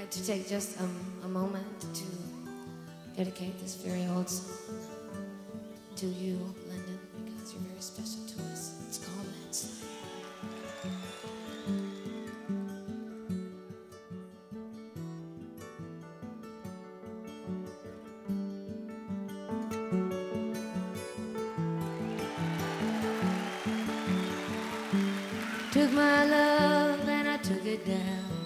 to take just a moment to dedicate this very old song to you, Lyndon, because you're very special to us. It's called Landslide. Took my love and I took it down.